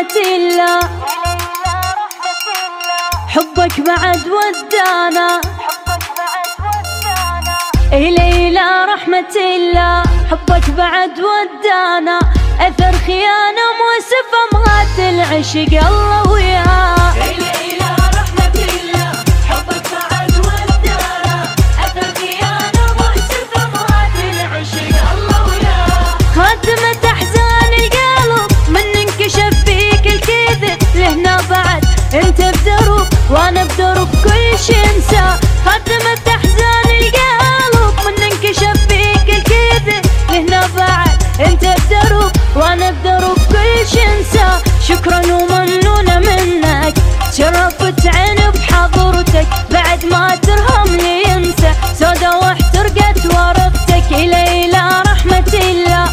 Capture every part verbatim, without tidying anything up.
رحمة الله، حبك بعد ودانا، إلى رحمة الله، حبك بعد ودانا، أثر خيانة موسفة مغات العشق الله وياه. إلى رحمة الله، حبك بعد ودانا، أثر خيانة موسفة مغات العشق الله وياه. خاتمة أحزان القلب من انكشف فيك الكذب، لهنا بعد انت بدروب وانا بدروب كل شي انسى. خاتمة أحزان القلب من انكشف فيك الكذب، لهنا بعد انت بدروب وانا بدروب كل شي انسى. شكرا وممنونة منك، شرفت عيني بحضرتك، بعد ما ترهم لي ينسى، سودا واحترقت ورقتك. إلى إلى رحمة الله،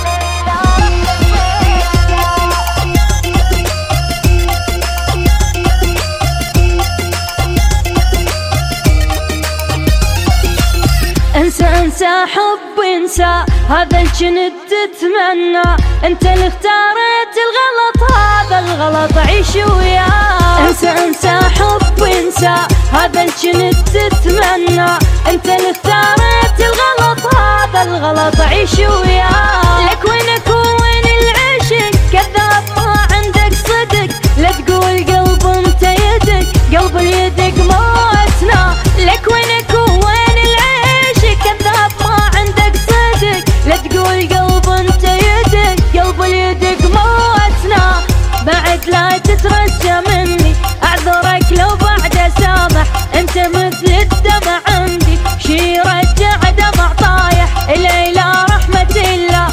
انسى انسى حب انسى، هذا الجند تتمنى، انت اللي اختاريت الغلط، هذا الغلط عيش وياه. انسى انسى حب انسى، هذا الجند تتمنى، انت اللي اختاريت الغلط، هذا الغلط عيش وياه. لك وينك وين العشق، كذاب ما عندك صدق، لا تقول قلب انت يدك، قلب اليدك موتنا. لك وينك وين العشق، كذاب ما عندك صدق، لا تقول قلب انت يدك، قلب اليدك موتنا. بعد لا تترجى مني، اعذرك لو بعد اسامح، انت مثل الدمع عندي، شي رجع دمع طايح. الى الى رحمة الله،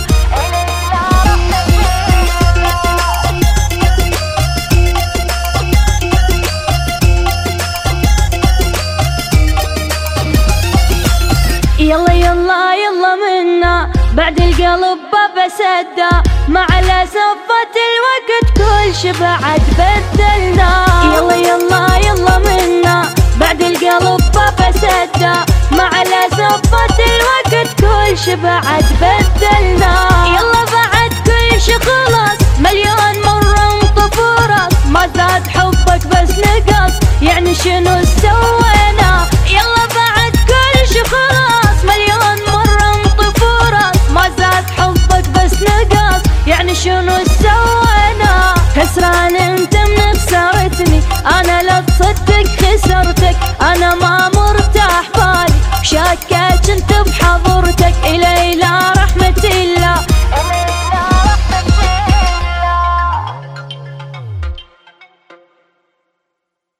يلا يلا يلا منا، بعد القلب بابا سدا، مع لسفة الوقت كل شي بعد بدلنا. يلا يلا يلا منا، بعد القلب بابا سدا، مع لسفة الوقت كل شي بعد بدلنا. يلا بعد كل شي خلص، مليون مرة انطف راس، ما زاد حبك بس نقص، يعني شنو سوينا. يلا بعد كل شي خلص، مليون مرة انطف راس، ما زاد حبك بس نقص، يعني شنو سوينا. خسران انت من خسارتني، انا لا تصدق خسرتك،